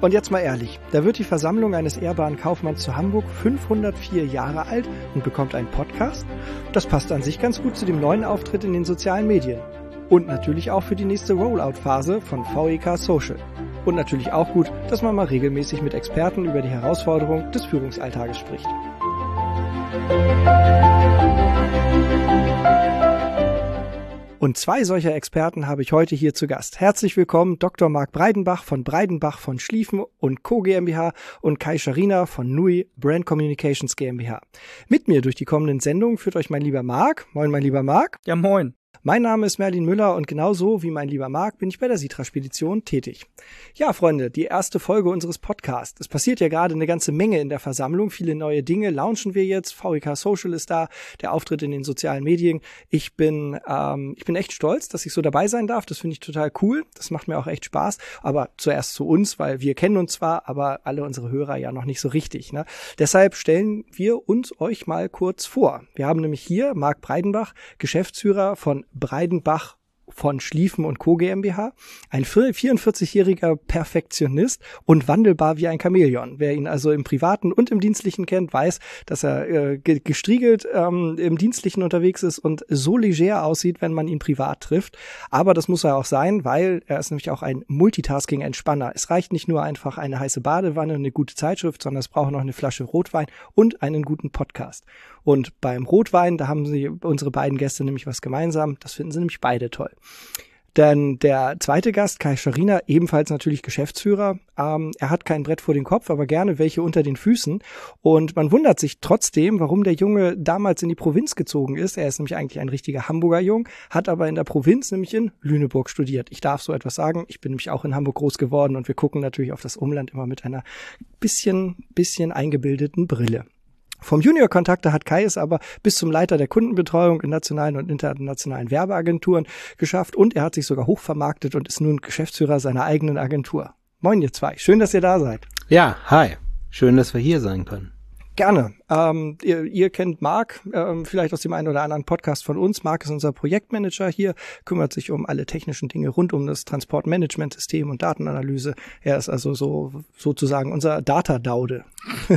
Und jetzt mal ehrlich, da wird die Versammlung eines ehrbaren Kaufmanns zu Hamburg 504 Jahre alt und bekommt einen Podcast? Das passt an sich ganz gut zu dem neuen Auftritt in den sozialen Medien. Und natürlich auch für die nächste Rollout-Phase von VEK Social. Und natürlich auch gut, dass man mal regelmäßig mit Experten über die Herausforderungen des Führungsalltages spricht. Und 2 solcher Experten habe ich heute hier zu Gast. Herzlich willkommen Dr. Marc Breidenbach von Schlieffen und Co. GmbH und Kai Schariner von NUI Brand Communications GmbH. Mit mir durch die kommenden Sendungen führt euch mein lieber Marc. Moin, mein lieber Marc. Ja, moin. Mein Name ist Merlin Müller und genauso wie mein lieber Marc bin ich bei der Sitra-Spedition tätig. Ja, Freunde, die erste Folge unseres Podcasts. Es passiert ja gerade eine ganze Menge in der Versammlung, viele neue Dinge launchen wir jetzt. VEK Social ist da, der Auftritt in den sozialen Medien. Ich bin echt stolz, dass ich so dabei sein darf. Das finde ich total cool. Das macht mir auch echt Spaß. Aber zuerst zu uns, weil wir kennen uns zwar, aber alle unsere Hörer ja noch nicht so richtig, ne? Deshalb stellen wir uns euch mal kurz vor. Wir haben nämlich hier Marc Breidenbach, Geschäftsführer von Breidenbach von Schlieffen und Co. GmbH, ein 44-jähriger Perfektionist und wandelbar wie ein Chamäleon. Wer ihn also im Privaten und im Dienstlichen kennt, weiß, dass er gestriegelt im Dienstlichen unterwegs ist und so leger aussieht, wenn man ihn privat trifft. Aber das muss er auch sein, weil er ist nämlich auch ein Multitasking-Entspanner. Es reicht nicht nur einfach eine heiße Badewanne, eine gute Zeitschrift, sondern es braucht noch eine Flasche Rotwein und einen guten Podcast. Und beim Rotwein, da haben unsere beiden Gäste nämlich was gemeinsam. Das finden sie nämlich beide toll. Denn der zweite Gast, Kai Schariner, ebenfalls natürlich Geschäftsführer. Er hat kein Brett vor den Kopf, aber gerne welche unter den Füßen. Und man wundert sich trotzdem, warum der Junge damals in die Provinz gezogen ist. Er ist nämlich eigentlich ein richtiger Hamburger Jung, hat aber in der Provinz, nämlich in Lüneburg, studiert. Ich darf so etwas sagen. Ich bin nämlich auch in Hamburg groß geworden und wir gucken natürlich auf das Umland immer mit einer bisschen eingebildeten Brille. Vom Junior-Kontakte hat Kai es aber bis zum Leiter der Kundenbetreuung in nationalen und internationalen Werbeagenturen geschafft und er hat sich sogar hochvermarktet und ist nun Geschäftsführer seiner eigenen Agentur. Moin ihr zwei, schön, dass ihr da seid. Ja, hi, schön, dass wir hier sein können. Gerne. Ihr kennt Marc, vielleicht aus dem einen oder anderen Podcast von uns. Marc ist unser Projektmanager hier, kümmert sich um alle technischen Dinge rund um das Transportmanagementsystem und Datenanalyse. Er ist also sozusagen unser Data-Daude.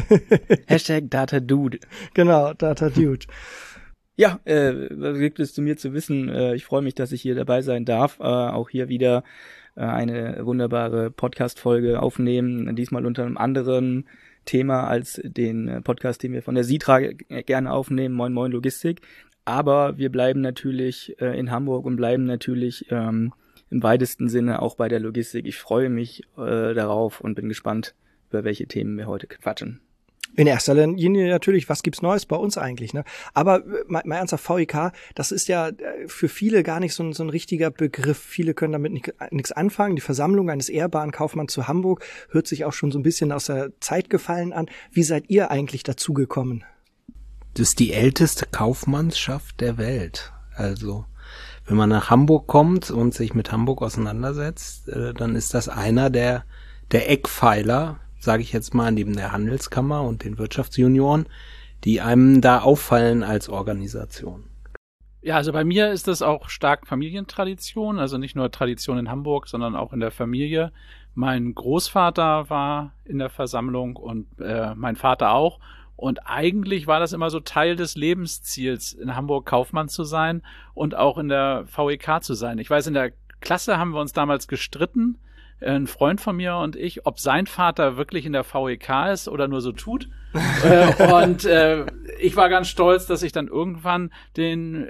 Hashtag Data-Dude. Genau, Data-Dude. Ja, was gibt es zu mir zu wissen? Ich freue mich, dass ich hier dabei sein darf. Auch hier wieder eine wunderbare Podcast-Folge aufnehmen, diesmal unter einem anderen Thema als den Podcast, den wir von der Sitra gerne aufnehmen, Moin Moin Logistik. Aber wir bleiben natürlich in Hamburg und bleiben natürlich im weitesten Sinne auch bei der Logistik. Ich freue mich darauf und bin gespannt, über welche Themen wir heute quatschen. In erster Linie natürlich, was gibt's Neues bei uns eigentlich, ne? Aber mal ernsthaft, VEK, das ist ja für viele gar nicht so ein richtiger Begriff. Viele können damit nichts anfangen. Die Versammlung eines ehrbaren Kaufmanns zu Hamburg hört sich auch schon so ein bisschen aus der Zeit gefallen an. Wie seid ihr eigentlich dazugekommen? Das ist die älteste Kaufmannschaft der Welt. Also, wenn man nach Hamburg kommt und sich mit Hamburg auseinandersetzt, dann ist das einer der Eckpfeiler, sage ich jetzt mal, neben der Handelskammer und den Wirtschaftsjunioren, die einem da auffallen als Organisation. Ja, also bei mir ist das auch stark Familientradition, also nicht nur Tradition in Hamburg, sondern auch in der Familie. Mein Großvater war in der Versammlung und mein Vater auch. Und eigentlich war das immer so Teil des Lebensziels, in Hamburg Kaufmann zu sein und auch in der VEK zu sein. Ich weiß, in der Klasse haben wir uns damals gestritten, ein Freund von mir und ich, ob sein Vater wirklich in der VEK ist oder nur so tut. Und ich war ganz stolz, dass ich dann irgendwann den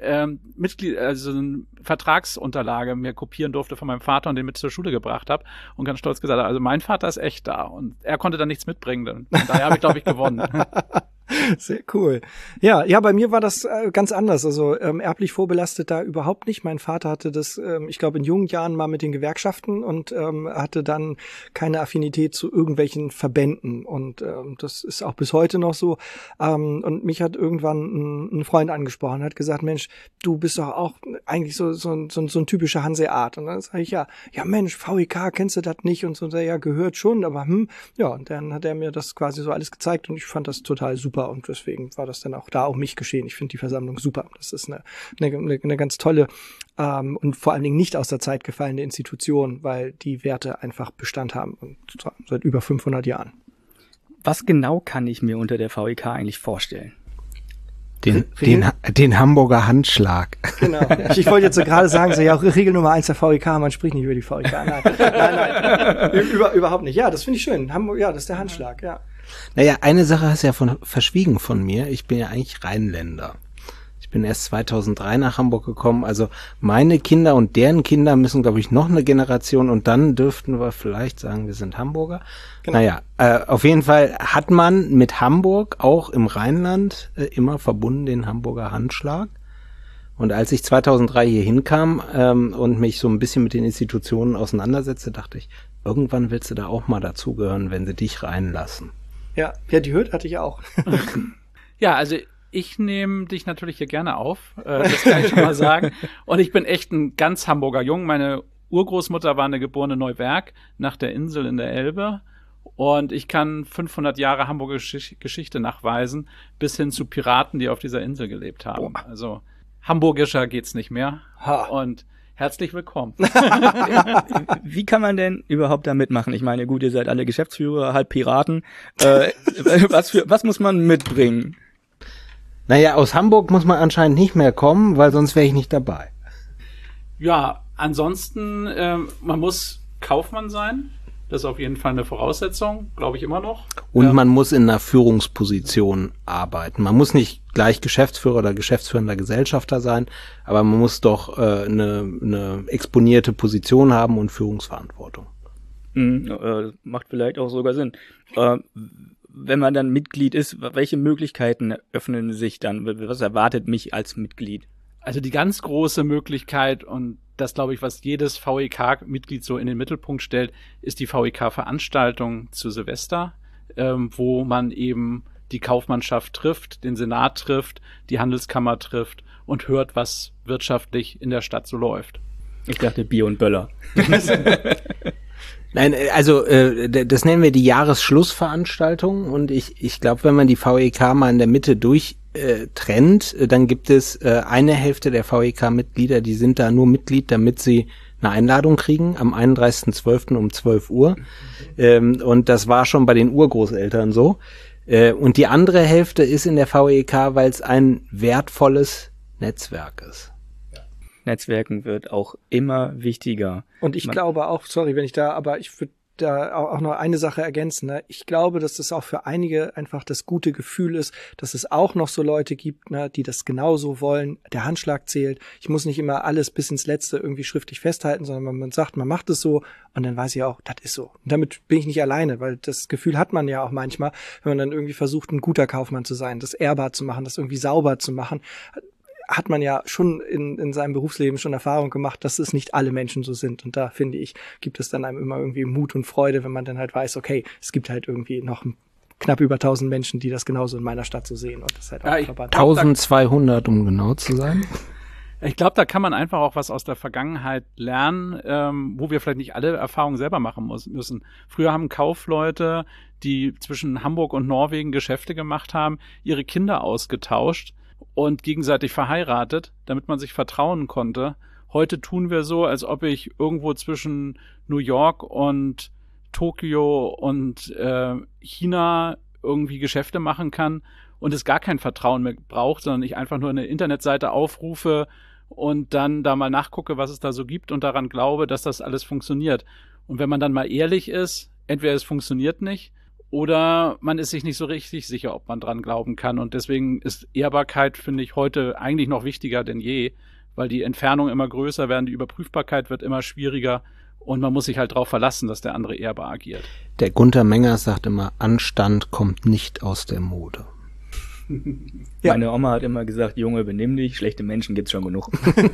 eine Vertragsunterlage mir kopieren durfte von meinem Vater und den mit zur Schule gebracht habe und ganz stolz gesagt habe, also mein Vater ist echt da und er konnte dann nichts mitbringen. Daher habe ich, glaube ich, gewonnen. Sehr cool. Ja, bei mir war das ganz anders. Also erblich vorbelastet da überhaupt nicht. Mein Vater hatte das, ich glaube, in jungen Jahren mal mit den Gewerkschaften und hatte dann keine Affinität zu irgendwelchen Verbänden. Und das ist auch bis heute noch so. Und mich hat irgendwann ein Freund angesprochen, hat gesagt, Mensch, du bist doch auch eigentlich so ein typischer Hanseat. Und dann sage ich, ja Mensch, VEK, kennst du das nicht? Und so, ja, gehört schon, aber ja, und dann hat er mir das quasi so alles gezeigt und ich fand das total super und deswegen war das dann auch da um mich geschehen. Ich finde die Versammlung super. Das ist eine ganz tolle und vor allen Dingen nicht aus der Zeit gefallene Institution, weil die Werte einfach Bestand haben und seit über 500 Jahren. Was genau kann ich mir unter der VEK eigentlich vorstellen? Den Hamburger Handschlag. Genau. Ich wollte jetzt so gerade sagen, so ja, auch Regel Nummer 1 der VEK, man spricht nicht über die VEK. Nein. Überhaupt nicht. Ja, das finde ich schön. Hamburg, ja, das ist der Handschlag, ja. Naja, eine Sache hast du ja verschwiegen von mir. Ich bin ja eigentlich Rheinländer. Ich bin erst 2003 nach Hamburg gekommen. Also meine Kinder und deren Kinder müssen, glaube ich, noch eine Generation und dann dürften wir vielleicht sagen, wir sind Hamburger. Genau. Naja, auf jeden Fall hat man mit Hamburg auch im Rheinland immer verbunden den Hamburger Handschlag. Und als ich 2003 hier hinkam und mich so ein bisschen mit den Institutionen auseinandersetzte, dachte ich, irgendwann willst du da auch mal dazugehören, wenn sie dich reinlassen. Ja, die Hürde hatte ich auch. Ja, also ich nehme dich natürlich hier gerne auf, das kann ich schon mal sagen. Und ich bin echt ein ganz Hamburger Jung. Meine Urgroßmutter war eine geborene Neuwerk nach der Insel in der Elbe. Und ich kann 500 Jahre Hamburger Geschichte nachweisen, bis hin zu Piraten, die auf dieser Insel gelebt haben. Boah. Also hamburgischer geht's nicht mehr. Ha. Und herzlich willkommen. Wie kann man denn überhaupt da mitmachen? Ich meine, gut, ihr seid alle Geschäftsführer, halb Piraten. Was muss man mitbringen? Naja, aus Hamburg muss man anscheinend nicht mehr kommen, weil sonst wäre ich nicht dabei. Ja, ansonsten, man muss Kaufmann sein. Das ist auf jeden Fall eine Voraussetzung, glaube ich immer noch. Und man muss in einer Führungsposition arbeiten. Man muss nicht gleich Geschäftsführer oder geschäftsführender Gesellschafter sein, aber man muss doch eine exponierte Position haben und Führungsverantwortung. Macht vielleicht auch sogar Sinn. Wenn man dann Mitglied ist, welche Möglichkeiten öffnen sich dann? Was erwartet mich als Mitglied? Also die ganz große Möglichkeit, und das glaube ich, was jedes VEK-Mitglied so in den Mittelpunkt stellt, ist die VEK-Veranstaltung zu Silvester, wo man eben die Kaufmannschaft trifft, den Senat trifft, die Handelskammer trifft und hört, was wirtschaftlich in der Stadt so läuft. Ich dachte Bier und Böller. Nein, also das nennen wir die Jahresschlussveranstaltung und ich glaube, wenn man die VEK mal in der Mitte durchtrennt, dann gibt es eine Hälfte der VEK-Mitglieder, die sind da nur Mitglied, damit sie eine Einladung kriegen am 31.12. um 12 Uhr. Und das war schon bei den Urgroßeltern so. Und die andere Hälfte ist in der VEK, weil es ein wertvolles Netzwerk ist. Netzwerken wird auch immer wichtiger. Und ich glaube auch, sorry, wenn ich da, aber ich würde da auch noch eine Sache ergänzen. Ne? Ich glaube, dass das auch für einige einfach das gute Gefühl ist, dass es auch noch so Leute gibt, ne, die das genauso wollen. Der Handschlag zählt. Ich muss nicht immer alles bis ins Letzte irgendwie schriftlich festhalten, sondern man sagt, man macht es so und dann weiß ich auch, das ist so. Und damit bin ich nicht alleine, weil das Gefühl hat man ja auch manchmal, wenn man dann irgendwie versucht, ein guter Kaufmann zu sein, das ehrbar zu machen, das irgendwie sauber zu machen. Hat man ja schon in seinem Berufsleben schon Erfahrung gemacht, dass es nicht alle Menschen so sind. Und da, finde ich, gibt es dann einem immer irgendwie Mut und Freude, wenn man dann halt weiß, okay, es gibt halt irgendwie noch knapp über 1000 Menschen, die das genauso in meiner Stadt so sehen. Und das halt auch 1200, um genau zu sein. Ich glaube, da kann man einfach auch was aus der Vergangenheit lernen, wo wir vielleicht nicht alle Erfahrungen selber machen müssen. Früher haben Kaufleute, die zwischen Hamburg und Norwegen Geschäfte gemacht haben, ihre Kinder ausgetauscht und gegenseitig verheiratet, damit man sich vertrauen konnte. Heute tun wir so, als ob ich irgendwo zwischen New York und Tokio und China irgendwie Geschäfte machen kann und es gar kein Vertrauen mehr braucht, sondern ich einfach nur eine Internetseite aufrufe und dann da mal nachgucke, was es da so gibt und daran glaube, dass das alles funktioniert. Und wenn man dann mal ehrlich ist, entweder es funktioniert nicht oder man ist sich nicht so richtig sicher, ob man dran glauben kann. Und deswegen ist Ehrbarkeit, finde ich, heute eigentlich noch wichtiger denn je, weil die Entfernungen immer größer werden, die Überprüfbarkeit wird immer schwieriger und man muss sich halt darauf verlassen, dass der andere ehrbar agiert. Der Gunther Mengers sagt immer, Anstand kommt nicht aus der Mode. Ja. Meine Oma hat immer gesagt, Junge, benimm dich, schlechte Menschen gibt's schon genug.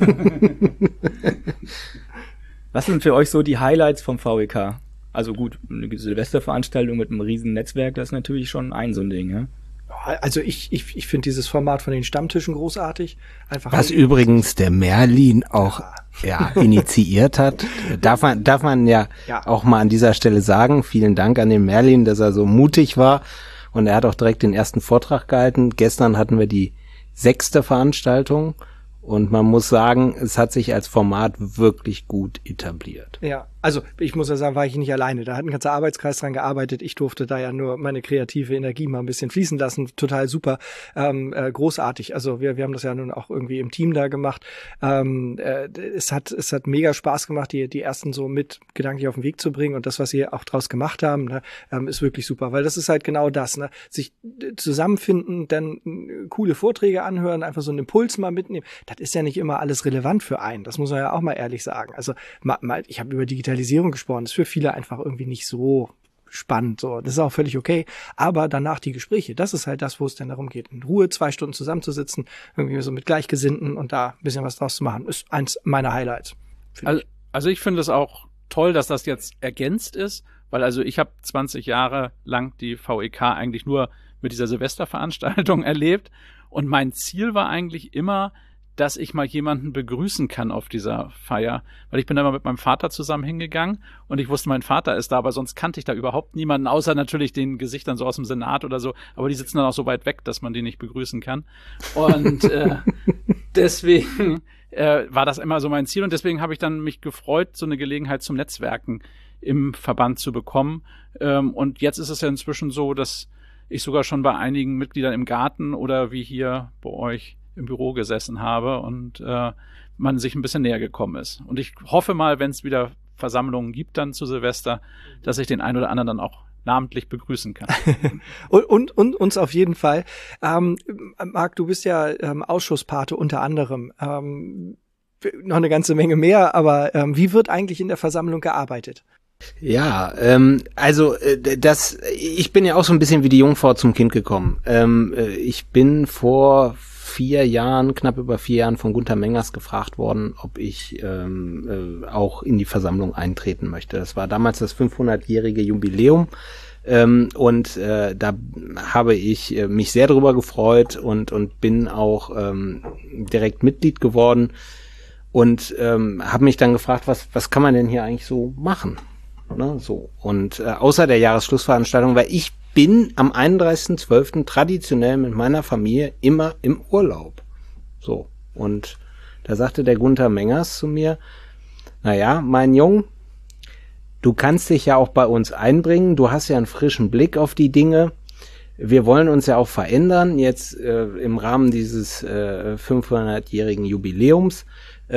Was sind für euch so die Highlights vom VEK? Also gut, eine Silvesterveranstaltung mit einem riesen Netzwerk, das ist natürlich schon so ein Ding, ja? also ich finde dieses Format von den Stammtischen großartig. Einfach was übrigens der Merlin auch initiiert hat. Darf man ja auch mal an dieser Stelle sagen, vielen Dank an den Merlin, dass er so mutig war. Und er hat auch direkt den ersten Vortrag gehalten. Gestern hatten wir die 6. Veranstaltung. Und man muss sagen, es hat sich als Format wirklich gut etabliert. Ja, also ich muss ja sagen, war ich nicht alleine. Da hat ein ganzer Arbeitskreis dran gearbeitet. Ich durfte da ja nur meine kreative Energie mal ein bisschen fließen lassen. Total super, großartig. Also wir haben das ja nun auch irgendwie im Team da gemacht. Es hat mega Spaß gemacht, die ersten so mit gedanklich auf den Weg zu bringen. Und das, was sie auch draus gemacht haben, ne, ist wirklich super. Weil das ist halt genau das, ne? Sich zusammenfinden, dann coole Vorträge anhören, einfach so einen Impuls mal mitnehmen. Das ist ja nicht immer alles relevant für einen. Das muss man ja auch mal ehrlich sagen. Also ich habe über Digitalisierung gesprochen. Das ist für viele einfach irgendwie nicht so spannend. So, das ist auch völlig okay. Aber danach die Gespräche, das ist halt das, wo es dann darum geht, in Ruhe 2 Stunden zusammenzusitzen, irgendwie so mit Gleichgesinnten und da ein bisschen was draus zu machen, ist eins meiner Highlights. Also ich finde es auch toll, dass das jetzt ergänzt ist, weil also ich habe 20 Jahre lang die VEK eigentlich nur mit dieser Silvesterveranstaltung erlebt und mein Ziel war eigentlich immer, dass ich mal jemanden begrüßen kann auf dieser Feier. Weil ich bin da mal mit meinem Vater zusammen hingegangen und ich wusste, mein Vater ist da, aber sonst kannte ich da überhaupt niemanden, außer natürlich den Gesichtern so aus dem Senat oder so. Aber die sitzen dann auch so weit weg, dass man die nicht begrüßen kann. Und deswegen war das immer so mein Ziel und deswegen habe ich dann mich gefreut, so eine Gelegenheit zum Netzwerken im Verband zu bekommen. Und jetzt ist es ja inzwischen so, dass ich sogar schon bei einigen Mitgliedern im Garten oder wie hier bei euch im Büro gesessen habe und man sich ein bisschen näher gekommen ist. Und ich hoffe mal, wenn es wieder Versammlungen gibt dann zu Silvester, dass ich den einen oder anderen dann auch namentlich begrüßen kann. und uns auf jeden Fall. Marc, du bist ja Ausschusspate unter anderem. Noch eine ganze Menge mehr, aber wie wird eigentlich in der Versammlung gearbeitet? Ja, ich bin ja auch so ein bisschen wie die Jungfrau zum Kind gekommen. Ich bin vor knapp über 4 Jahren von Gunther Mengers gefragt worden, ob ich auch in die Versammlung eintreten möchte. Das war damals das 500-jährige Jubiläum und da habe ich mich sehr darüber gefreut und bin auch direkt Mitglied geworden und habe mich dann gefragt, was kann man denn hier eigentlich so machen? Ne, so. Und außer der Jahresschlussveranstaltung, weil ich bin am 31.12. traditionell mit meiner Familie immer im Urlaub. So. Und da sagte der Gunther Mengers zu mir, naja, mein Jung, du kannst dich ja auch bei uns einbringen, du hast ja einen frischen Blick auf die Dinge. Wir wollen uns ja auch verändern, jetzt im Rahmen dieses 500-jährigen Jubiläums.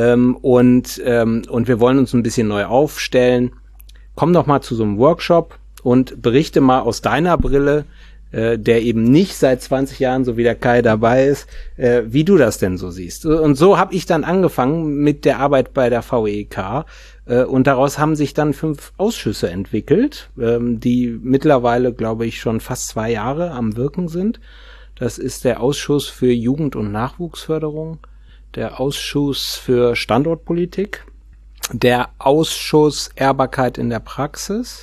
Und wir wollen uns ein bisschen neu aufstellen. Komm doch mal zu so einem Workshop und berichte mal aus deiner Brille, der eben nicht seit 20 Jahren, so wie der Kai dabei ist, wie du das denn so siehst. Und so habe ich dann angefangen mit der Arbeit bei der VEK und daraus haben sich dann 5 Ausschüsse entwickelt, die mittlerweile, glaube ich, schon fast 2 Jahre am Wirken sind. Das ist der Ausschuss für Jugend- und Nachwuchsförderung, der Ausschuss für Standortpolitik, der Ausschuss Ehrbarkeit in der Praxis,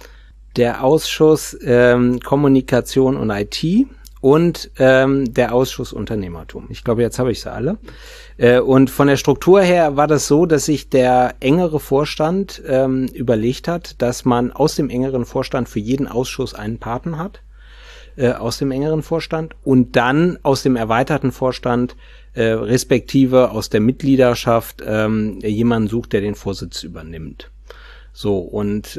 der Ausschuss Kommunikation und IT und der Ausschuss Unternehmertum. Ich glaube, jetzt habe ich sie alle. Und von der Struktur her war das so, dass sich der engere Vorstand überlegt hat, dass man aus dem engeren Vorstand für jeden Ausschuss einen Paten hat, aus dem engeren Vorstand und dann aus dem erweiterten Vorstand respektive aus der Mitgliedschaft jemanden sucht, der den Vorsitz übernimmt. So, und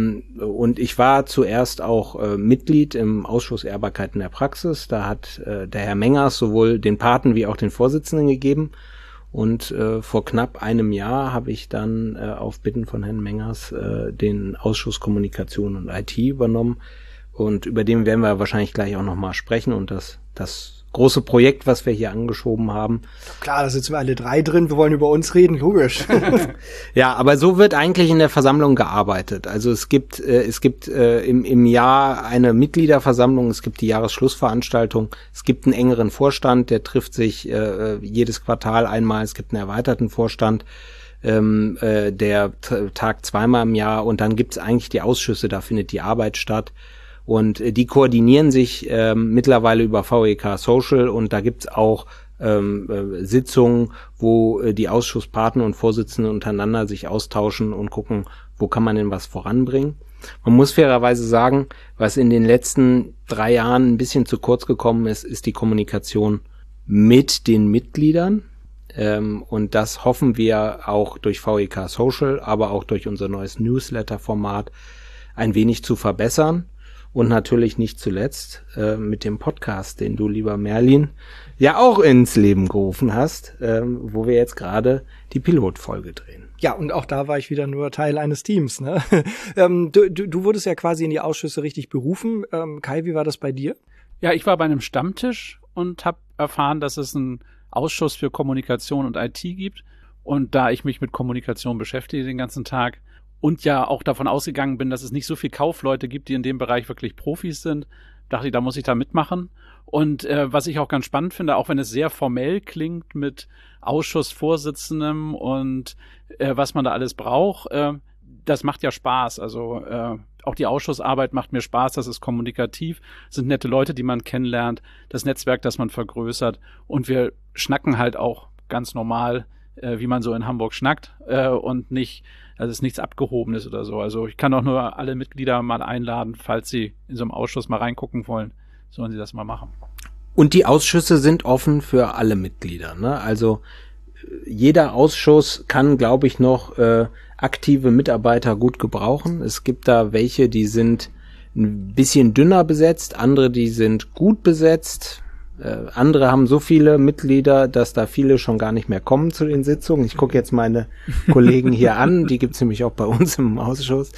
ich war zuerst auch Mitglied im Ausschuss Ehrbarkeit in der Praxis. Da hat der Herr Mengers sowohl den Paten wie auch den Vorsitzenden gegeben. Und vor knapp einem Jahr habe ich dann auf Bitten von Herrn Mengers den Ausschuss Kommunikation und IT übernommen. Und über den werden wir wahrscheinlich gleich auch nochmal sprechen und das große Projekt, was wir hier angeschoben haben. Klar, da sitzen wir alle 3 drin, wir wollen über uns reden, logisch. Ja, aber so wird eigentlich in der Versammlung gearbeitet. Also es gibt im Jahr eine Mitgliederversammlung, es gibt die Jahresschlussveranstaltung, es gibt einen engeren Vorstand, der trifft sich jedes Quartal einmal, es gibt einen erweiterten Vorstand, der tagt 2-mal im Jahr und dann gibt's eigentlich die Ausschüsse, da findet die Arbeit statt. Und die koordinieren sich mittlerweile über VEK Social und da gibt's auch Sitzungen, wo die Ausschusspartner und Vorsitzenden untereinander sich austauschen und gucken, wo kann man denn was voranbringen. Man muss fairerweise sagen, was in den letzten 3 Jahren ein bisschen zu kurz gekommen ist, ist die Kommunikation mit den Mitgliedern. Und das hoffen wir auch durch VEK Social, aber auch durch unser neues Newsletter-Format ein wenig zu verbessern. Und natürlich nicht zuletzt mit dem Podcast, den du, lieber Merlin, ja auch ins Leben gerufen hast, wo wir jetzt gerade die Pilotfolge drehen. Ja, und auch da war ich wieder nur Teil eines Teams. Ne? Du wurdest ja quasi in die Ausschüsse richtig berufen. Kai, wie war das bei dir? Ja, ich war bei einem Stammtisch und habe erfahren, dass es einen Ausschuss für Kommunikation und IT gibt. Und da ich mich mit Kommunikation beschäftige den ganzen Tag und ja auch davon ausgegangen bin, dass es nicht so viel Kaufleute gibt, die in dem Bereich wirklich Profis sind, dachte ich, da muss ich da mitmachen. Und was ich auch ganz spannend finde, auch wenn es sehr formell klingt mit Ausschussvorsitzendem und was man da alles braucht, das macht ja Spaß. Also auch die Ausschussarbeit macht mir Spaß, das ist kommunikativ, sind nette Leute, die man kennenlernt, das Netzwerk, das man vergrößert und wir schnacken halt auch ganz normal, wie man so in Hamburg schnackt und nicht, also es ist nichts Abgehobenes oder so. Also ich kann auch nur alle Mitglieder mal einladen, falls sie in so einem Ausschuss mal reingucken wollen, sollen sie das mal machen. Und die Ausschüsse sind offen für alle Mitglieder, ne? Also jeder Ausschuss kann, glaube ich, noch aktive Mitarbeiter gut gebrauchen. Es gibt da welche, die sind ein bisschen dünner besetzt, andere, die sind gut besetzt. Andere haben so viele Mitglieder, dass da viele schon gar nicht mehr kommen zu den Sitzungen. Ich gucke jetzt meine Kollegen hier an, die gibt's nämlich auch bei uns im Ausschuss.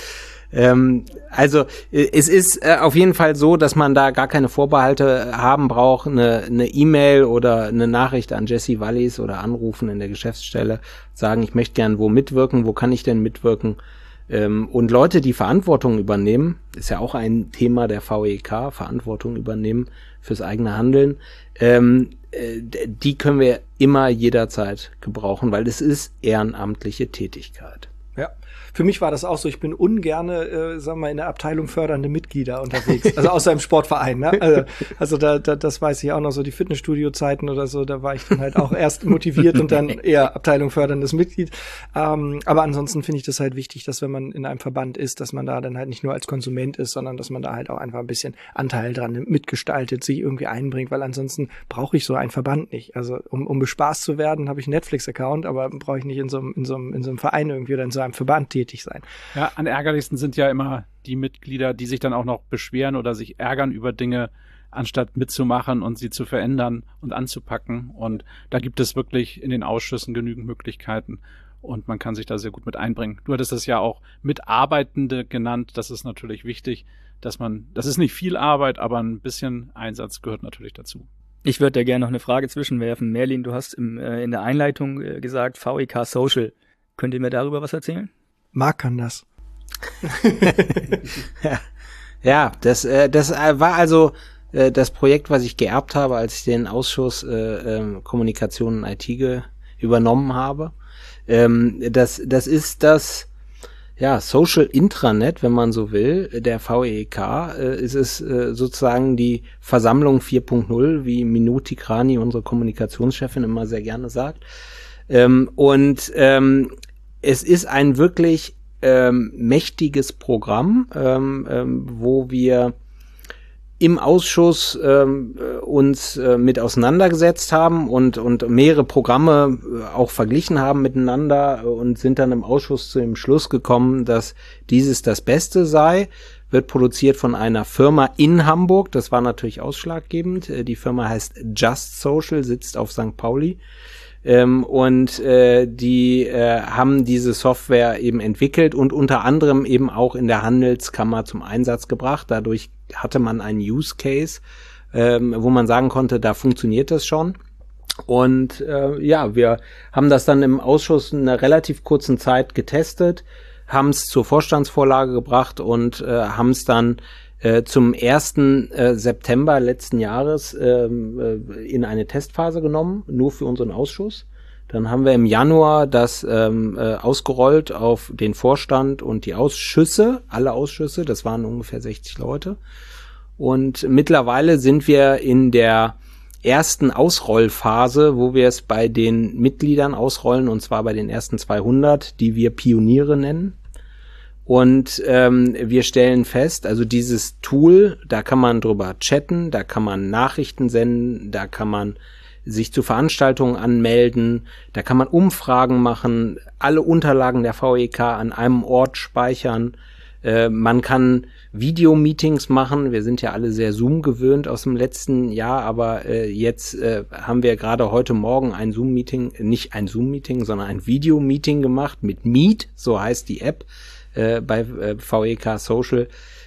Also es ist auf jeden Fall so, dass man da gar keine Vorbehalte haben braucht, eine E-Mail oder eine Nachricht an Jesse Wallis oder anrufen in der Geschäftsstelle, sagen, ich möchte gern wo mitwirken, wo kann ich denn mitwirken? Und Leute, die Verantwortung übernehmen, ist ja auch ein Thema der VEK, Verantwortung übernehmen fürs eigene Handeln, die können wir immer jederzeit gebrauchen, weil es ist ehrenamtliche Tätigkeit. Ja, für mich war das auch so. Ich bin ungerne, sagen wir mal, in der Abteilung fördernde Mitglieder unterwegs. Also außer im Sportverein, ne? Also das weiß ich auch noch, so die Fitnessstudio-Zeiten oder so, da war ich dann halt auch erst motiviert und dann eher Abteilung förderndes Mitglied. Aber ansonsten finde ich das halt wichtig, dass wenn man in einem Verband ist, dass man da dann halt nicht nur als Konsument ist, sondern dass man da halt auch einfach ein bisschen Anteil dran nimmt, mitgestaltet, sich irgendwie einbringt, weil ansonsten brauche ich so einen Verband nicht. Also um bespaßt zu werden, habe ich einen Netflix-Account, aber brauche ich nicht in so einem Verein irgendwie oder in so einem Verband tätig sein. Ja, am ärgerlichsten sind ja immer die Mitglieder, die sich dann auch noch beschweren oder sich ärgern über Dinge, anstatt mitzumachen und sie zu verändern und anzupacken. Und da gibt es wirklich in den Ausschüssen genügend Möglichkeiten und man kann sich da sehr gut mit einbringen. Du hattest das ja auch Mitarbeitende genannt. Das ist natürlich wichtig, das ist nicht viel Arbeit, aber ein bisschen Einsatz gehört natürlich dazu. Ich würde da gerne noch eine Frage zwischenwerfen. Merlin, du hast in der Einleitung gesagt, VEK Social. Könnt ihr mir darüber was erzählen? Marc kann das. Ja, das war also das Projekt, was ich geerbt habe, als ich den Ausschuss Kommunikation und IT übernommen habe. Das ist das Social Intranet, wenn man so will, der VEK. Es ist sozusagen die Versammlung 4.0, wie Minuti Krani, unsere Kommunikationschefin, immer sehr gerne sagt. Es ist ein wirklich mächtiges Programm, wo wir im Ausschuss uns mit auseinandergesetzt haben und mehrere Programme auch verglichen haben miteinander und sind dann im Ausschuss zu dem Schluss gekommen, dass dieses das Beste sei. Wird produziert von einer Firma in Hamburg, das war natürlich ausschlaggebend. Die Firma heißt Just Social, sitzt auf St. Pauli. Die haben diese Software eben entwickelt und unter anderem eben auch in der Handelskammer zum Einsatz gebracht. Dadurch hatte man einen Use Case, wo man sagen konnte, da funktioniert das schon. Und wir haben das dann im Ausschuss in einer relativ kurzen Zeit getestet, haben es zur Vorstandsvorlage gebracht und haben es dann zum 1. September letzten Jahres in eine Testphase genommen, nur für unseren Ausschuss. Dann haben wir im Januar das ausgerollt auf den Vorstand und die Ausschüsse, alle Ausschüsse, das waren ungefähr 60 Leute. Und mittlerweile sind wir in der ersten Ausrollphase, wo wir es bei den Mitgliedern ausrollen, und zwar bei den ersten 200, die wir Pioniere nennen. Und wir stellen fest, also dieses Tool, da kann man drüber chatten, da kann man Nachrichten senden, da kann man sich zu Veranstaltungen anmelden, da kann man Umfragen machen, alle Unterlagen der VEK an einem Ort speichern. Man kann Videomeetings machen. Wir sind ja alle sehr Zoom gewöhnt aus dem letzten Jahr, aber jetzt haben wir gerade heute Morgen ein Zoom-Meeting, nicht ein Zoom-Meeting, sondern ein Video-Meeting gemacht mit Meet, so heißt die App bei VEK Social,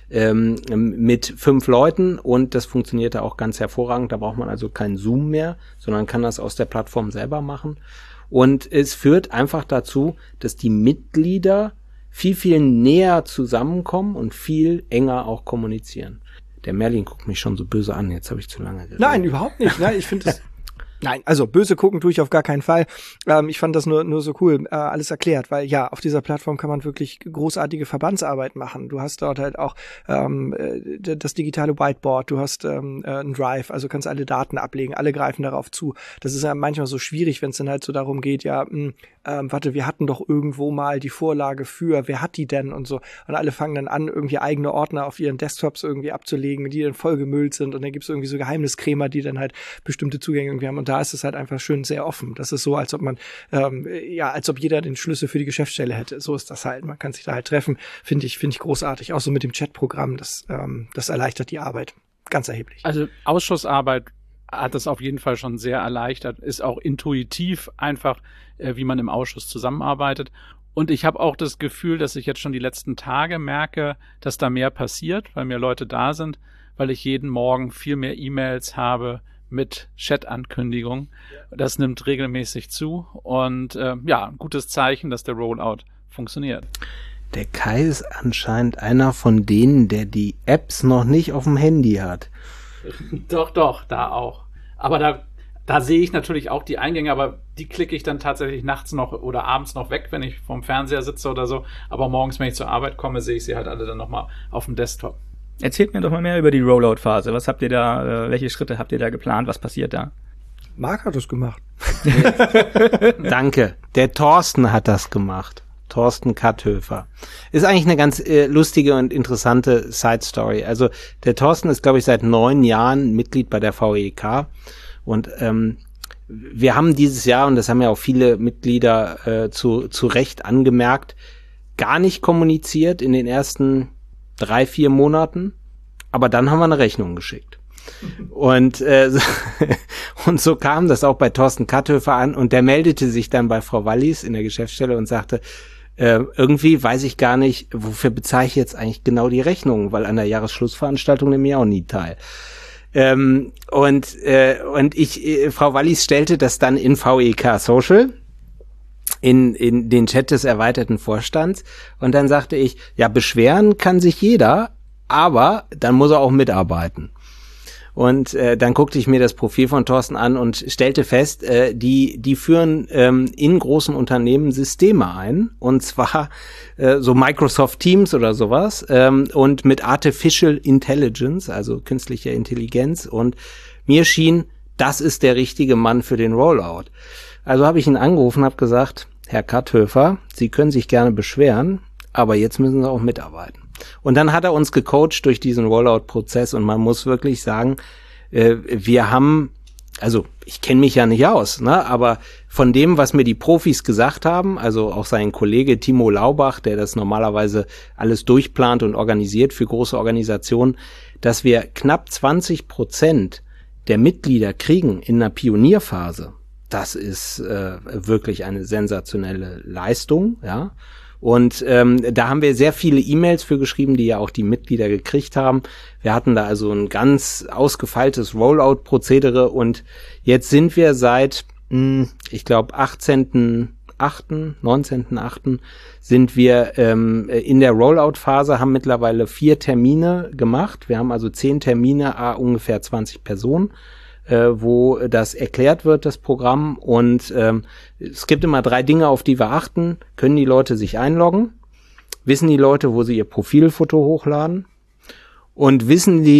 mit 5 Leuten, und das funktionierte auch ganz hervorragend. Da braucht man also kein Zoom mehr, sondern kann das aus der Plattform selber machen. Und es führt einfach dazu, dass die Mitglieder viel, viel näher zusammenkommen und viel enger auch kommunizieren. Der Merlin guckt mich schon so böse an, jetzt habe ich zu lange geredet. Nein, überhaupt nicht. Nein, ich finde das... Nein, also böse gucken tue ich auf gar keinen Fall. Ich fand das nur so cool, alles erklärt, weil ja, auf dieser Plattform kann man wirklich großartige Verbandsarbeit machen. Du hast dort halt auch das digitale Whiteboard, du hast einen Drive, also kannst alle Daten ablegen, alle greifen darauf zu. Das ist ja manchmal so schwierig, wenn es dann halt so darum geht, ja, wir hatten doch irgendwo mal die Vorlage für, wer hat die denn und so. Und alle fangen dann an, irgendwie eigene Ordner auf ihren Desktops irgendwie abzulegen, die dann vollgemüllt sind, und dann gibt's irgendwie so Geheimniskrämer, die dann halt bestimmte Zugänge irgendwie haben. Und da ist es halt einfach schön sehr offen. Das ist so, als ob man, als ob jeder den Schlüssel für die Geschäftsstelle hätte. So ist das halt. Man kann sich da halt treffen. Finde ich großartig. Auch so mit dem Chatprogramm, das erleichtert die Arbeit ganz erheblich. Also Ausschussarbeit hat das auf jeden Fall schon sehr erleichtert. Ist auch intuitiv einfach, wie man im Ausschuss zusammenarbeitet. Und ich habe auch das Gefühl, dass ich jetzt schon die letzten Tage merke, dass da mehr passiert, weil mehr Leute da sind, weil ich jeden Morgen viel mehr E-Mails habe mit Chat-Ankündigungen. Das nimmt regelmäßig zu, und ein gutes Zeichen, dass der Rollout funktioniert. Der Kai ist anscheinend einer von denen, der die Apps noch nicht auf dem Handy hat. Doch, da auch. Aber da sehe ich natürlich auch die Eingänge, aber die klicke ich dann tatsächlich nachts noch oder abends noch weg, wenn ich vorm Fernseher sitze oder so. Aber morgens, wenn ich zur Arbeit komme, sehe ich sie halt alle dann nochmal auf dem Desktop. Erzählt mir doch mal mehr über die Rollout-Phase. Was habt ihr da, welche Schritte habt ihr da geplant? Was passiert da? Marc hat das gemacht. Danke. Der Thorsten hat das gemacht. Thorsten Katthöfer. Ist eigentlich eine ganz lustige und interessante Side-Story. Also der Thorsten ist, glaube ich, seit 9 Jahren Mitglied bei der VEK, und wir haben dieses Jahr, und das haben ja auch viele Mitglieder zu Recht angemerkt, gar nicht kommuniziert in den ersten 3-4 Monaten, aber dann haben wir eine Rechnung geschickt. Und so kam das auch bei Thorsten Katthöfer an, und der meldete sich dann bei Frau Wallis in der Geschäftsstelle und sagte, irgendwie weiß ich gar nicht, wofür bezahle ich jetzt eigentlich genau die Rechnung, weil an der Jahresschlussveranstaltung nehme ich auch nie teil. Und Frau Wallis stellte das dann in VEK Social, in den Chat des erweiterten Vorstands, und dann sagte ich, ja, beschweren kann sich jeder, aber dann muss er auch mitarbeiten. Und dann guckte ich mir das Profil von Thorsten an und stellte fest, die führen in großen Unternehmen Systeme ein, und zwar so Microsoft Teams oder sowas, und mit Artificial Intelligence, also künstlicher Intelligenz, und mir schien, das ist der richtige Mann für den Rollout. Also habe ich ihn angerufen und habe gesagt, Herr Katthöfer, Sie können sich gerne beschweren, aber jetzt müssen Sie auch mitarbeiten. Und dann hat er uns gecoacht durch diesen Rollout-Prozess, und man muss wirklich sagen, wir haben, also ich kenne mich ja nicht aus, ne, aber von dem, was mir die Profis gesagt haben, also auch sein Kollege Timo Laubach, der das normalerweise alles durchplant und organisiert für große Organisationen, dass wir knapp 20% der Mitglieder kriegen in einer Pionierphase, das ist wirklich eine sensationelle Leistung, ja. Und da haben wir sehr viele E-Mails für geschrieben, die ja auch die Mitglieder gekriegt haben. Wir hatten da also ein ganz ausgefeiltes Rollout-Prozedere, und jetzt sind wir seit, ich glaube, 19.8. sind wir in der Rollout-Phase, haben mittlerweile 4 Termine gemacht. Wir haben also 10 Termine, ungefähr 20 Personen, wo das erklärt wird, das Programm, und es gibt immer 3 Dinge, auf die wir achten. Können die Leute sich einloggen? Wissen die Leute, wo sie ihr Profilfoto hochladen? Und wissen die,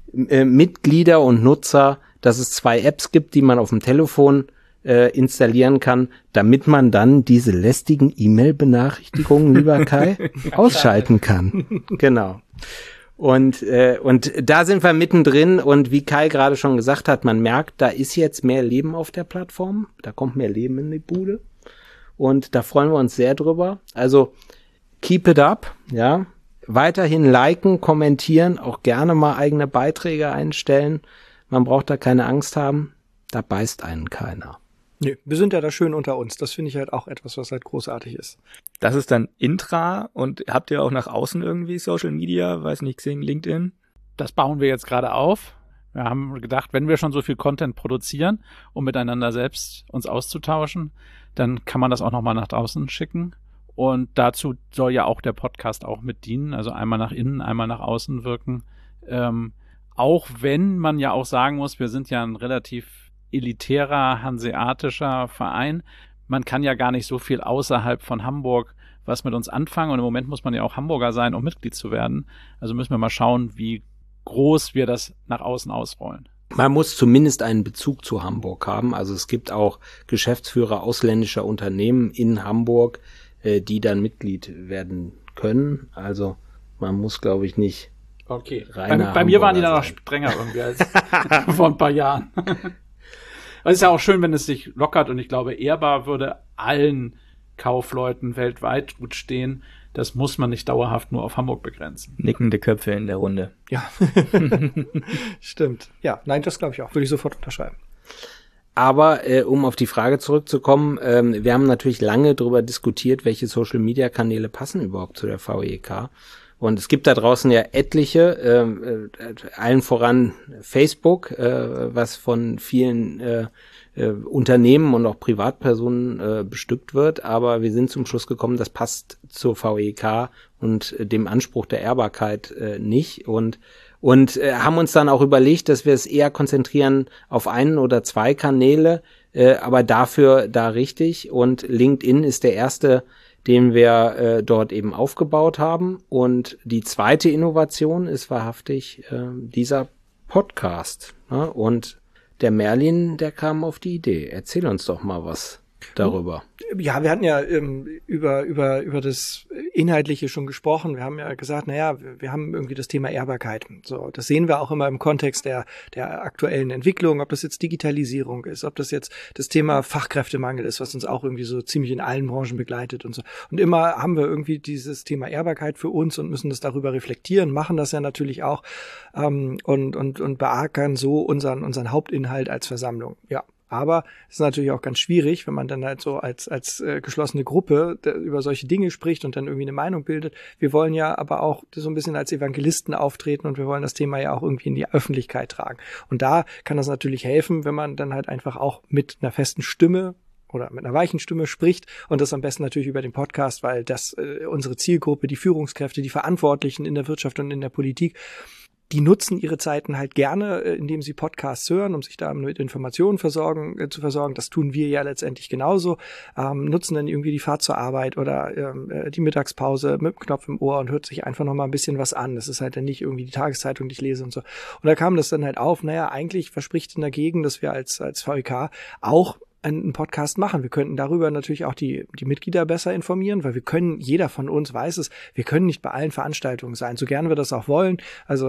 Mitglieder und Nutzer, dass es 2 Apps gibt, die man auf dem Telefon installieren kann, damit man dann diese lästigen E-Mail-Benachrichtigungen, lieber Kai, ausschalten kann. Genau. Und da sind wir mittendrin und wie Kai gerade schon gesagt hat, man merkt, da ist jetzt mehr Leben auf der Plattform, da kommt mehr Leben in die Bude und da freuen wir uns sehr drüber. Also keep it up, ja. Weiterhin liken, kommentieren, auch gerne mal eigene Beiträge einstellen. Man braucht da keine Angst haben, da beißt einen keiner. Nee, wir sind ja da schön unter uns. Das finde ich halt auch etwas, was halt großartig ist. Das ist dann Intra und habt ihr auch nach außen irgendwie Social Media, weiß nicht, Xing, LinkedIn? Das bauen wir jetzt gerade auf. Wir haben gedacht, wenn wir schon so viel Content produzieren, um miteinander selbst uns auszutauschen, dann kann man das auch nochmal nach draußen schicken. Und dazu soll ja auch der Podcast auch mit dienen, also einmal nach innen, einmal nach außen wirken. Auch wenn man ja auch sagen muss, wir sind ja ein relativ elitärer, hanseatischer Verein. Man kann ja gar nicht so viel außerhalb von Hamburg was mit uns anfangen. Und im Moment muss man ja auch Hamburger sein, um Mitglied zu werden. Also müssen wir mal schauen, wie groß wir das nach außen ausrollen. Man muss zumindest einen Bezug zu Hamburg haben. Also es gibt auch Geschäftsführer ausländischer Unternehmen in Hamburg, die dann Mitglied werden können. Also man muss, glaube ich, nicht okay. Bei mir waren die dann noch strenger irgendwie als vor ein paar Jahren. Es ist ja auch schön, wenn es sich lockert und ich glaube, Ehrbar würde allen Kaufleuten weltweit gut stehen. Das muss man nicht dauerhaft nur auf Hamburg begrenzen. Nickende Köpfe in der Runde. Ja, stimmt. Ja, nein, das glaube ich auch. Würde ich sofort unterschreiben. Aber um auf die Frage zurückzukommen, wir haben natürlich lange darüber diskutiert, welche Social-Media-Kanäle passen überhaupt zu der VEK. Und es gibt da draußen ja etliche, allen voran Facebook, was von vielen Unternehmen und auch Privatpersonen bestückt wird. Aber wir sind zum Schluss gekommen, das passt zur VEK und dem Anspruch der Ehrbarkeit nicht. Und haben uns dann auch überlegt, dass wir es eher konzentrieren auf 1 oder 2 Kanäle, aber dafür da richtig. Und LinkedIn ist der erste, den wir dort eben aufgebaut haben. Und die zweite Innovation ist wahrhaftig dieser Podcast. Ne? Und der Merlin, der kam auf die Idee. Erzähl uns doch mal was darüber. Ja, wir hatten ja über das Inhaltliche schon gesprochen. Wir haben ja gesagt, wir haben irgendwie das Thema Ehrbarkeit. So, das sehen wir auch immer im Kontext der aktuellen Entwicklung, ob das jetzt Digitalisierung ist, ob das jetzt das Thema Fachkräftemangel ist, was uns auch irgendwie so ziemlich in allen Branchen begleitet und so. Und immer haben wir irgendwie dieses Thema Ehrbarkeit für uns und müssen das darüber reflektieren, machen das ja natürlich auch und beackern so unseren Hauptinhalt als Versammlung. Ja. Aber es ist natürlich auch ganz schwierig, wenn man dann halt so als geschlossene Gruppe über solche Dinge spricht und dann irgendwie eine Meinung bildet. Wir wollen ja aber auch so ein bisschen als Evangelisten auftreten und wir wollen das Thema ja auch irgendwie in die Öffentlichkeit tragen. Und da kann das natürlich helfen, wenn man dann halt einfach auch mit einer festen Stimme oder mit einer weichen Stimme spricht und das am besten natürlich über den Podcast, weil das unsere Zielgruppe, die Führungskräfte, die Verantwortlichen in der Wirtschaft und in der Politik, die nutzen ihre Zeiten halt gerne, indem sie Podcasts hören, um sich da mit Informationen zu versorgen. Das tun wir ja letztendlich genauso. Nutzen dann irgendwie die Fahrt zur Arbeit oder die Mittagspause mit dem Knopf im Ohr und hört sich einfach noch mal ein bisschen was an. Das ist halt dann nicht irgendwie die Tageszeitung, die ich lese und so. Und da kam das dann halt auf, eigentlich verspricht denn dagegen, dass wir als VEK auch einen Podcast machen. Wir könnten darüber natürlich auch die Mitglieder besser informieren, weil jeder von uns weiß es, wir können nicht bei allen Veranstaltungen sein, so gern wir das auch wollen. Also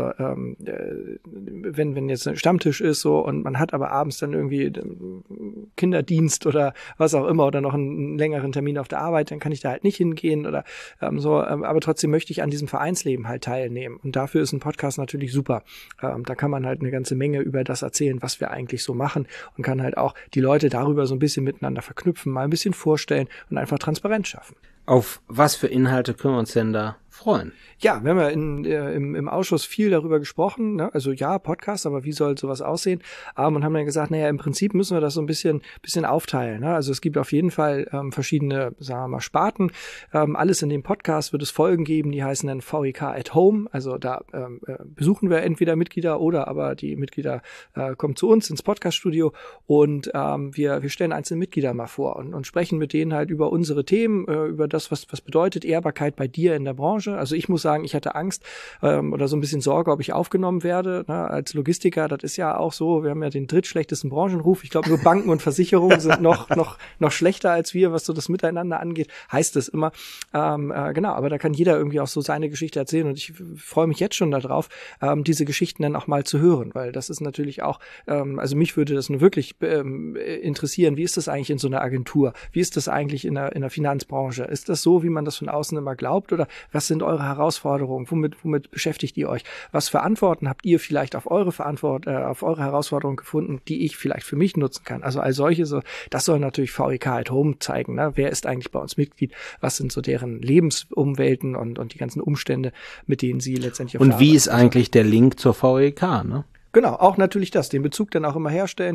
wenn jetzt ein Stammtisch ist so und man hat aber abends dann irgendwie Kinderdienst oder was auch immer oder noch einen längeren Termin auf der Arbeit, dann kann ich da halt nicht hingehen oder aber trotzdem möchte ich an diesem Vereinsleben halt teilnehmen und dafür ist ein Podcast natürlich super. Da kann man halt eine ganze Menge über das erzählen, was wir eigentlich so machen und kann halt auch die Leute darüber so ein bisschen miteinander verknüpfen, mal ein bisschen vorstellen und einfach Transparenz schaffen. Auf was für Inhalte können wir uns denn da freuen? Ja, wir haben ja im Ausschuss viel darüber gesprochen, ne? Also ja, Podcast, aber wie soll sowas aussehen? Und haben dann gesagt, im Prinzip müssen wir das so ein bisschen aufteilen. Ne? Also es gibt auf jeden Fall verschiedene, sagen wir mal, Sparten. Alles in dem Podcast wird es Folgen geben, die heißen dann VEK at Home. Also da besuchen wir entweder Mitglieder oder aber die Mitglieder kommen zu uns ins Podcaststudio und wir stellen einzelne Mitglieder mal vor und sprechen mit denen halt über unsere Themen, über das, was bedeutet Ehrbarkeit bei dir in der Branche. Finanzbranche. Also ich muss sagen, ich hatte Angst oder so ein bisschen Sorge, ob ich aufgenommen werde. Ne? Als Logistiker, das ist ja auch so, wir haben ja den drittschlechtesten Branchenruf. Ich glaube, nur Banken und Versicherungen sind noch schlechter als wir, was so das Miteinander angeht, heißt es immer. Genau, aber da kann jeder irgendwie auch so seine Geschichte erzählen und ich freue mich jetzt schon darauf, diese Geschichten dann auch mal zu hören, weil das ist natürlich auch, also mich würde das nur wirklich interessieren, wie ist das eigentlich in so einer Agentur? Wie ist das eigentlich in der Finanzbranche? Ist das so, wie man das von außen immer glaubt oder was sind eure Herausforderungen? Womit beschäftigt ihr euch? Was für Antworten habt ihr vielleicht auf eure Herausforderungen gefunden, die ich vielleicht für mich nutzen kann? Also all solche, das soll natürlich VEK at Home zeigen. Ne? Wer ist eigentlich bei uns Mitglied? Was sind so deren Lebensumwelten und die ganzen Umstände, mit denen sie letztendlich Und wie ist eigentlich der Link zur VEK, ne? Genau, auch natürlich den Bezug dann auch immer herstellen.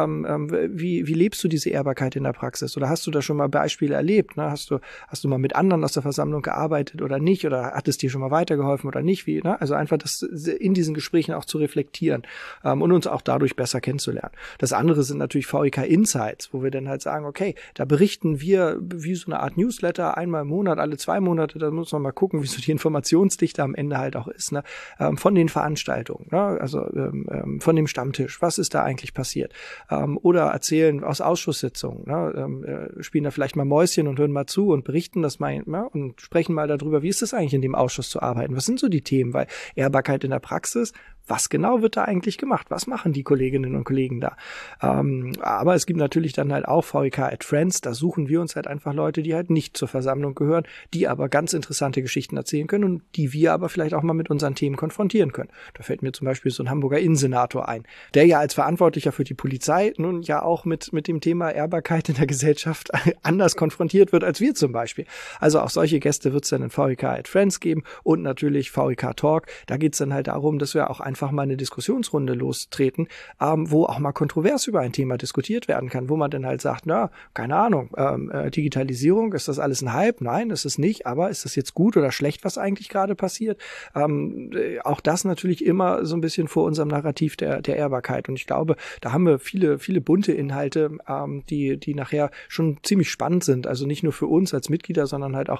Wie lebst du diese Ehrbarkeit in der Praxis? Oder hast du da schon mal Beispiele erlebt? Ne? Hast du mal mit anderen aus der Versammlung gearbeitet oder nicht? Oder hat es dir schon mal weitergeholfen oder nicht? Ne? Also einfach das in diesen Gesprächen auch zu reflektieren und uns auch dadurch besser kennenzulernen. Das andere sind natürlich VEK Insights, wo wir dann halt sagen, okay, da berichten wir wie so eine Art Newsletter einmal im Monat, alle 2 Monate, da muss man mal gucken, wie so die Informationsdichte am Ende halt auch ist, ne? Von den Veranstaltungen, ne? Also von dem Stammtisch, was ist da eigentlich passiert? Oder erzählen aus Ausschusssitzungen, ne? Spielen da vielleicht mal Mäuschen und hören mal zu und berichten das mal, ne? Und sprechen mal darüber, wie ist es eigentlich in dem Ausschuss zu arbeiten? Was sind so die Themen? Weil Ehrbarkeit in der Praxis, was genau wird da eigentlich gemacht? Was machen die Kolleginnen und Kollegen da? Aber es gibt natürlich dann halt auch VEK at Friends, da suchen wir uns halt einfach Leute, die halt nicht zur Versammlung gehören, die aber ganz interessante Geschichten erzählen können und die wir aber vielleicht auch mal mit unseren Themen konfrontieren können. Da fällt mir zum Beispiel so ein Hamburger Innensenator ein, der ja als Verantwortlicher für die Polizei nun ja auch mit dem Thema Ehrbarkeit in der Gesellschaft anders konfrontiert wird als wir zum Beispiel. Also auch solche Gäste wird es dann in VEK at Friends geben und natürlich VEK Talk. Da geht es dann halt darum, dass wir auch einfach mal eine Diskussionsrunde lostreten, wo auch mal kontrovers über ein Thema diskutiert werden kann, wo man dann halt sagt, na, keine Ahnung, Digitalisierung, ist das alles ein Hype? Nein, ist es nicht, aber ist das jetzt gut oder schlecht, was eigentlich gerade passiert? Auch das natürlich immer so ein bisschen vor unserem Narrativ der Ehrbarkeit und ich glaube, da haben wir viele, viele bunte Inhalte, die nachher schon ziemlich spannend sind, also nicht nur für uns als Mitglieder, sondern halt auch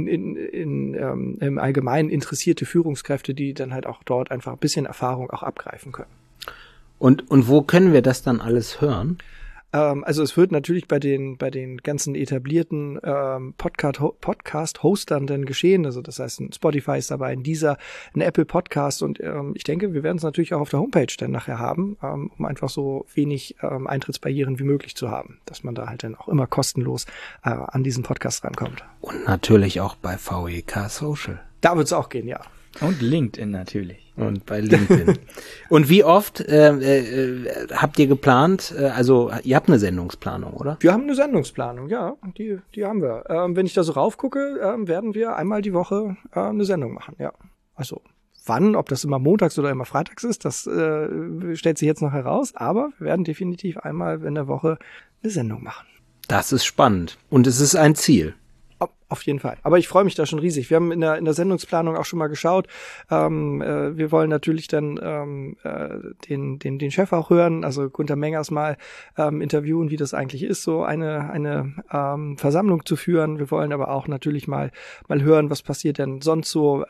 im Allgemeinen interessierte Führungskräfte, die dann halt auch dort einfach ein bisschen Erfahrung auch abgreifen können. Und wo können wir das dann alles hören? Also es wird natürlich bei den ganzen etablierten Podcast-Hostern dann geschehen. Also das heißt, ein Spotify ist dabei, ein Deezer, ein Apple Podcast und ich denke, wir werden es natürlich auch auf der Homepage dann nachher haben, um einfach so wenig Eintrittsbarrieren wie möglich zu haben, dass man da halt dann auch immer kostenlos an diesen Podcast rankommt. Und natürlich auch bei VEK Social. Da wird es auch gehen, ja. Und LinkedIn natürlich. Und bei LinkedIn. Und wie oft habt ihr geplant, also ihr habt eine Sendungsplanung, oder? Wir haben eine Sendungsplanung, ja, die haben wir. Wenn ich da so raufgucke, werden wir einmal die Woche eine Sendung machen, ja. Also wann, ob das immer montags oder immer freitags ist, das stellt sich jetzt noch heraus, aber wir werden definitiv einmal in der Woche eine Sendung machen. Das ist spannend und es ist ein Ziel. Auf jeden Fall. Aber ich freue mich da schon riesig. Wir haben in der Sendungsplanung auch schon mal geschaut. Wir wollen natürlich dann den Chef auch hören, also Gunter Mengers mal interviewen, wie das eigentlich ist, so eine Versammlung zu führen. Wir wollen aber auch natürlich mal hören, was passiert denn sonst so.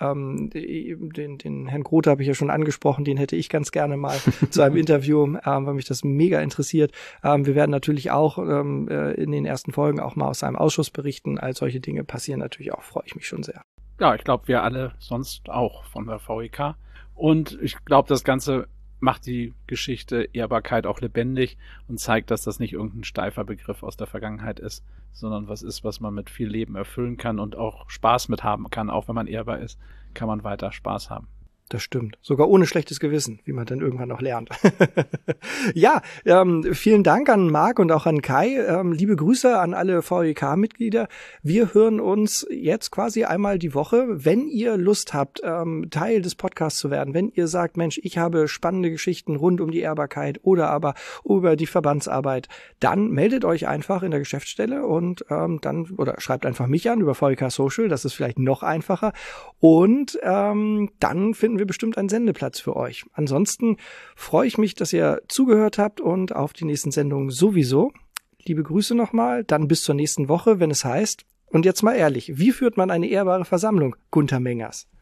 Den Herrn Grote habe ich ja schon angesprochen, den hätte ich ganz gerne mal zu einem Interview, weil mich das mega interessiert. Wir werden natürlich auch in den ersten Folgen auch mal aus einem Ausschuss berichten. All solche Dinge passieren natürlich auch, freue ich mich schon sehr. Ja, ich glaube, wir alle sonst auch von der VEK. Und ich glaube, das Ganze macht die Geschichte Ehrbarkeit auch lebendig und zeigt, dass das nicht irgendein steifer Begriff aus der Vergangenheit ist, sondern was ist, was man mit viel Leben erfüllen kann und auch Spaß mit haben kann. Auch wenn man ehrbar ist, kann man weiter Spaß haben. Das stimmt. Sogar ohne schlechtes Gewissen, wie man dann irgendwann noch lernt. Ja, vielen Dank an Marc und auch an Kai. Liebe Grüße an alle VEK-Mitglieder. Wir hören uns jetzt quasi einmal die Woche. Wenn ihr Lust habt, Teil des Podcasts zu werden, wenn ihr sagt, Mensch, ich habe spannende Geschichten rund um die Ehrbarkeit oder aber über die Verbandsarbeit, dann meldet euch einfach in der Geschäftsstelle und oder schreibt einfach mich an über VEK Social. Das ist vielleicht noch einfacher. Und dann finden wir bestimmt einen Sendeplatz für euch. Ansonsten freue ich mich, dass ihr zugehört habt und auf die nächsten Sendungen sowieso. Liebe Grüße nochmal, dann bis zur nächsten Woche, wenn es heißt Und jetzt mal ehrlich, wie führt man eine ehrbare Versammlung, Gunther Mengers?